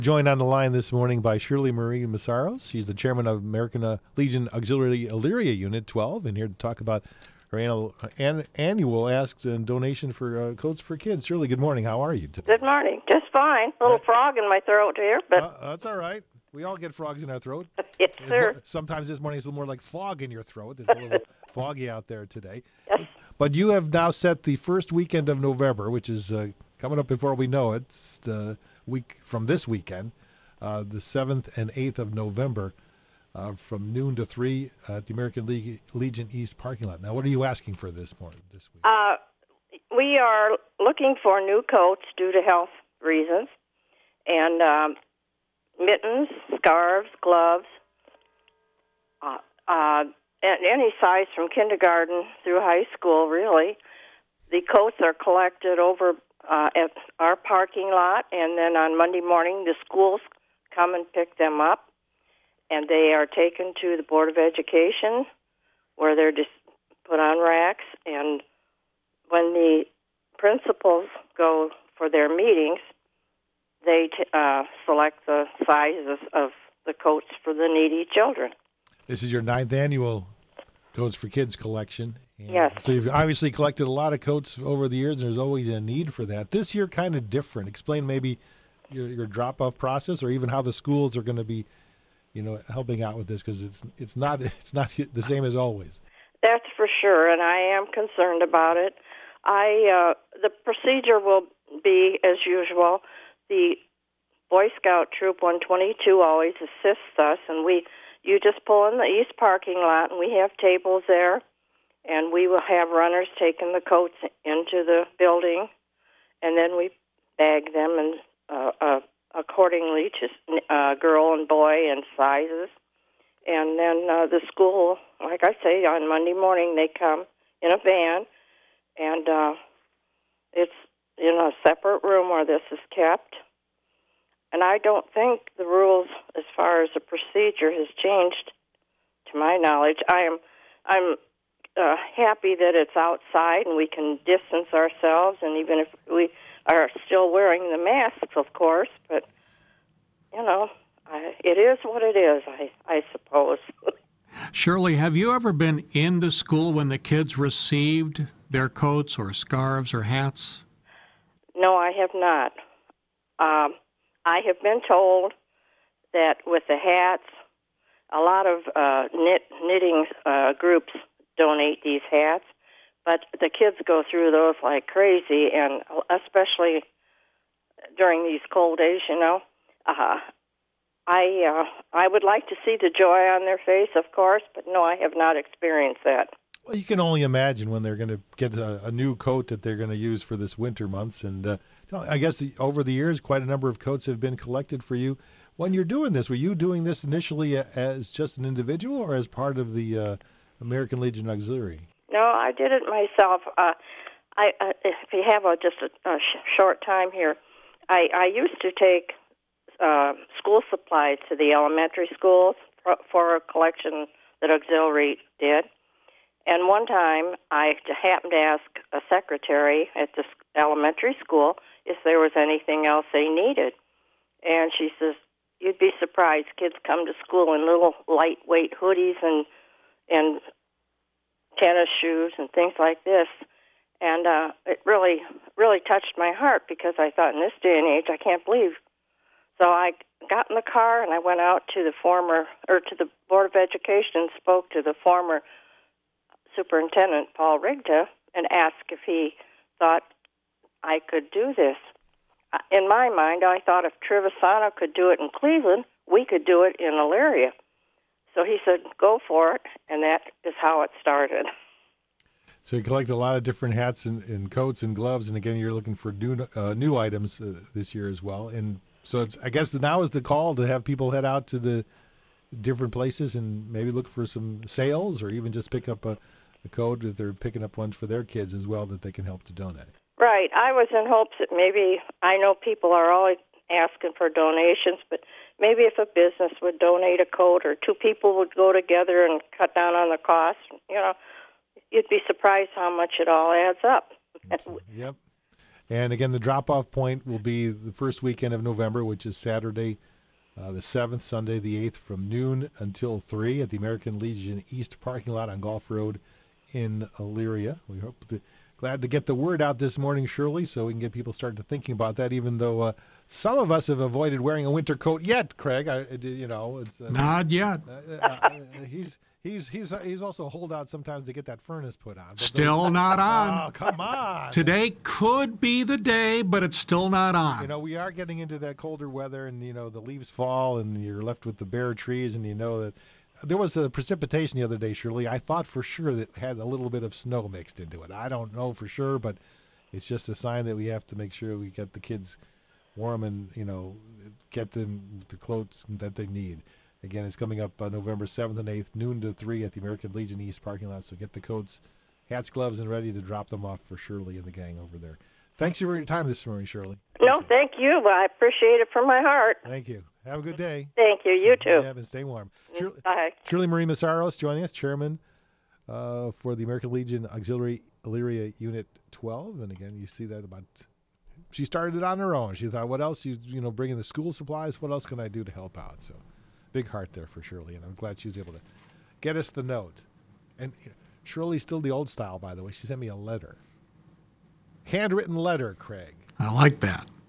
Joined on the line this morning by Shirley Marie Massaros. She's the chairman of American Legion Auxiliary Elyria Unit 12, and here to talk about her annual ask and donation for coats for kids. Shirley, good morning. How are you today? Good morning. Just fine. A little frog in my throat here, but that's all right. We all get frogs in our throat. yes, sir. Sometimes this morning it's a little more like fog in your throat. It's a little foggy out there today. Yes. But you have now set the first weekend of November, which is coming up before we know it. It's the week from this weekend, the 7th and 8th of November, from noon to 3 at the American Legion East parking lot. Now, what are you asking for this week? We are looking for new coats due to health reasons, and mittens, scarves, gloves, and any size from kindergarten through high school, really. The coats are collected over at our parking lot, and then on Monday morning the schools come and pick them up, and they are taken to the Board of Education, where they're just put on racks, and when the principals go for their meetings, they select the sizes of the coats for the needy children. This is your 9th annual Coats for Kids collection. Yes. So you've obviously collected a lot of coats over the years, and there's always a need for that. This year, kind of different. Explain maybe your drop-off process, or even how the schools are going to be, helping out with this, because it's not the same as always. That's for sure, and I am concerned about it. The procedure will be as usual. The Boy Scout Troop 122 always assists us, and you just pull in the east parking lot, and we have tables there, and we will have runners taking the coats into the building, and then we bag them and accordingly to girl and boy and sizes. And then the school, like I say, on Monday morning they come in a van, and it's in a separate room where this is kept. And I don't think the rules as far as the procedure has changed, to my knowledge. I'm happy that it's outside and we can distance ourselves, and even if we are still wearing the masks, of course, but, it is what it is, I suppose. Shirley, have you ever been in the school when the kids received their coats or scarves or hats? No, I have not. I have been told that with the hats, a lot of knitting groups donate these hats, but the kids go through those like crazy, and especially during these cold days, I would like to see the joy on their face, of course, but no, I have not experienced that. Well, you can only imagine when they're going to get a new coat that they're going to use for this winter months. And I guess over the years, quite a number of coats have been collected for you. When you're doing this, were you doing this initially as just an individual or as part of the American Legion Auxiliary? No, I did it myself. If you have just a short time here, I used to take school supplies to the elementary schools for a collection that Auxiliary did. And one time, I happened to ask a secretary at the elementary school if there was anything else they needed. And she says, you'd be surprised. Kids come to school in little lightweight hoodies and tennis shoes and things like this. And it really, really touched my heart, because I thought, in this day and age, I can't believe. So I got in the car and I went out to the Board of Education and spoke to the former Superintendent Paul Rigda and asked if he thought I could do this. In my mind, I thought if Trevisano could do it in Cleveland, we could do it in Elyria. So he said, go for it, and that is how it started. So you collect a lot of different hats and coats and gloves, and again, you're looking for new items this year as well. And so I guess now is the call to have people head out to the different places and maybe look for some sales, or even just pick up a coat if they're picking up ones for their kids as well that they can help to donate. Right. I was in hopes that maybe, I know people are always asking for donations, but maybe if a business would donate a coat, or two people would go together and cut down on the cost, you'd be surprised how much it all adds up. Yep. And again, the drop-off point will be the first weekend of November, which is Saturday, the 7th, Sunday the 8th, from noon until 3 at the American Legion East parking lot on Golf Road in Elyria. We hope glad to get the word out this morning, Shirley, so we can get people started thinking about that. Even though some of us have avoided wearing a winter coat yet, Craig. It's Not yet. he's also a holdout sometimes to get that furnace put on. But Still not on. Oh, come on! Today could be the day, but it's still not on. We are getting into that colder weather, and the leaves fall, and you're left with the bare trees, and that. There was a precipitation the other day, Shirley. I thought for sure that had a little bit of snow mixed into it. I don't know for sure, but it's just a sign that we have to make sure we get the kids warm and, get them the clothes that they need. Again, it's coming up November 7th and 8th, noon to 3 at the American Legion East parking lot. So get the coats, hats, gloves, and ready to drop them off for Shirley and the gang over there. Thanks for your time this morning, Shirley. No, thank you. I appreciate it from my heart. Thank you. Have a good day. Thank you. You too. Yeah, and stay warm. Bye. Shirley Marie Massaros joining us, chairman for the American Legion Auxiliary Elyria Unit 12. And again, you see that she started it on her own. She thought, what else? Bringing the school supplies. What else can I do to help out? So big heart there for Shirley. And I'm glad she was able to get us the note. And Shirley's still the old style, by the way. She sent me a letter. Handwritten letter, Craig. I like that.